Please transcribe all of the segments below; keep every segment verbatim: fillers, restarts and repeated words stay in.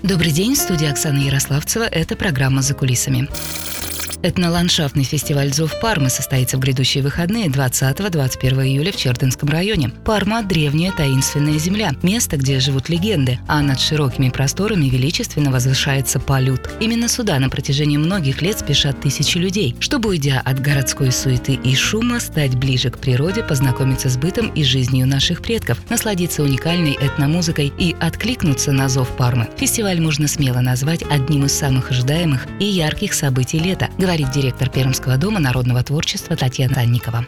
Добрый день, в студии Оксана Ярославцева. Это программа «За кулисами». Этноландшафтный фестиваль «Зов Пармы» состоится в грядущие выходные двадцатого-двадцать первого июля в Чердынском районе. Парма – древняя таинственная земля, место, где живут легенды, а над широкими просторами величественно возвышается Палют. Именно сюда на протяжении многих лет спешат тысячи людей, чтобы, уйдя от городской суеты и шума, стать ближе к природе, познакомиться с бытом и жизнью наших предков, насладиться уникальной этномузыкой и откликнуться на зов Пармы. Фестиваль можно смело назвать одним из самых ожидаемых и ярких событий лета, говорит директор Пермского дома народного творчества Татьяна Санникова.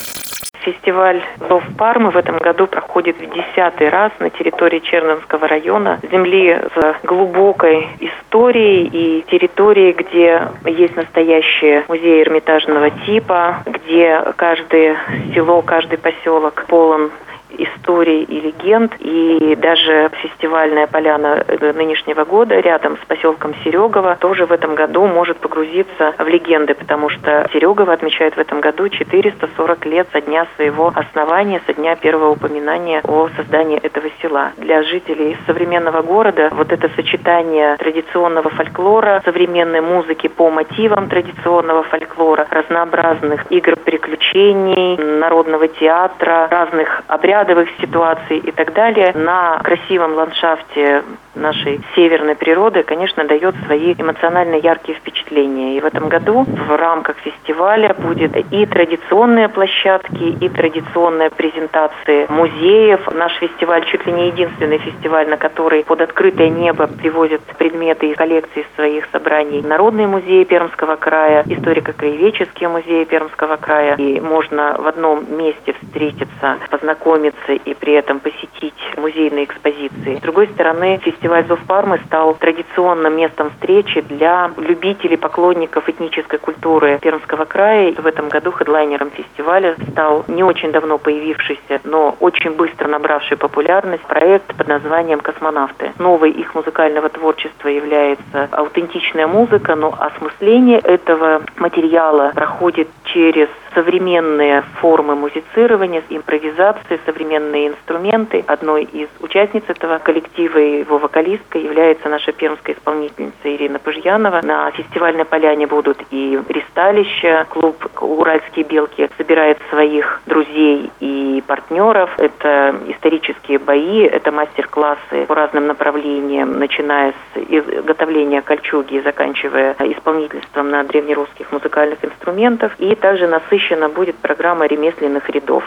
Фестиваль «Зов Пармы» в этом году проходит в десятый раз на территории Чердынского района, земли с глубокой историей и территории, где есть настоящие музеи эрмитажного типа, где каждое село, каждый поселок полон историй и легенд, и даже фестивальная поляна нынешнего года рядом с поселком Серегово тоже в этом году может погрузиться в легенды, потому что Серегово отмечает в этом году четыреста сорок лет со дня своего основания, со дня первого упоминания о создании этого села. Для жителей современного города вот это сочетание традиционного фольклора, современной музыки по мотивам традиционного фольклора, разнообразных игр приключений, народного театра, разных обрядов, ситуаций и так далее на красивом ландшафте нашей северной природы, конечно, дает свои эмоционально яркие впечатления. И в этом году в рамках фестиваля будет и традиционные площадки, и традиционная презентация музеев. Наш фестиваль чуть ли не единственный фестиваль, на который под открытое небо привозят предметы и коллекции из своих собраний. Народные музеи Пермского края, историко-краеведческие музеи Пермского края. И можно в одном месте встретиться, познакомиться и при этом посетить музейные экспозиции. С другой стороны, фестиваль «Зов Пармы» стал традиционным местом встречи для любителей, поклонников этнической культуры Пермского края. В этом году хедлайнером фестиваля стал не очень давно появившийся, но очень быстро набравший популярность проект под названием «Космонавты». Новой их музыкального творчества является аутентичная музыка, но осмысление этого материала проходит через современные формы музицирования, импровизации, современные инструменты. Одной из участниц этого коллектива и его вокалисткой является наша пермская исполнительница Ирина Пыжьянова. На фестивальной поляне будут и ристалища. Клуб «Уральские белки» собирает своих друзей и партнеров. Это исторические бои, это мастер-классы по разным направлениям, начиная с изготовления кольчуги и заканчивая исполнительством на древнерусских музыкальных инструментах. И также насыщенно будет программа ремесленных рядов.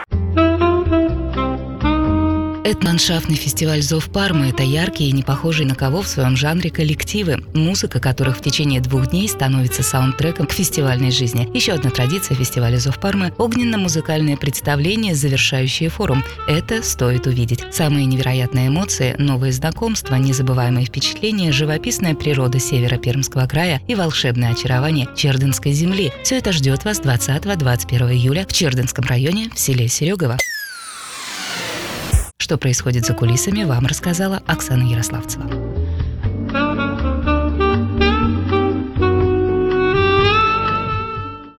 Этноландшафтный фестиваль «Зов Пармы» — это яркие и не похожие на кого в своем жанре коллективы, музыка которых в течение двух дней становится саундтреком к фестивальной жизни. Еще одна традиция фестиваля «Зов Пармы» — огненно-музыкальное представление, завершающее форум. Это стоит увидеть. Самые невероятные эмоции, новые знакомства, незабываемые впечатления, живописная природа севера Пермского края и волшебное очарование Чердынской земли — все это ждет вас двадцатого-двадцать первого июля в Чердынском районе в селе Серегово. Что происходит за кулисами, вам рассказала Оксана Ярославцева.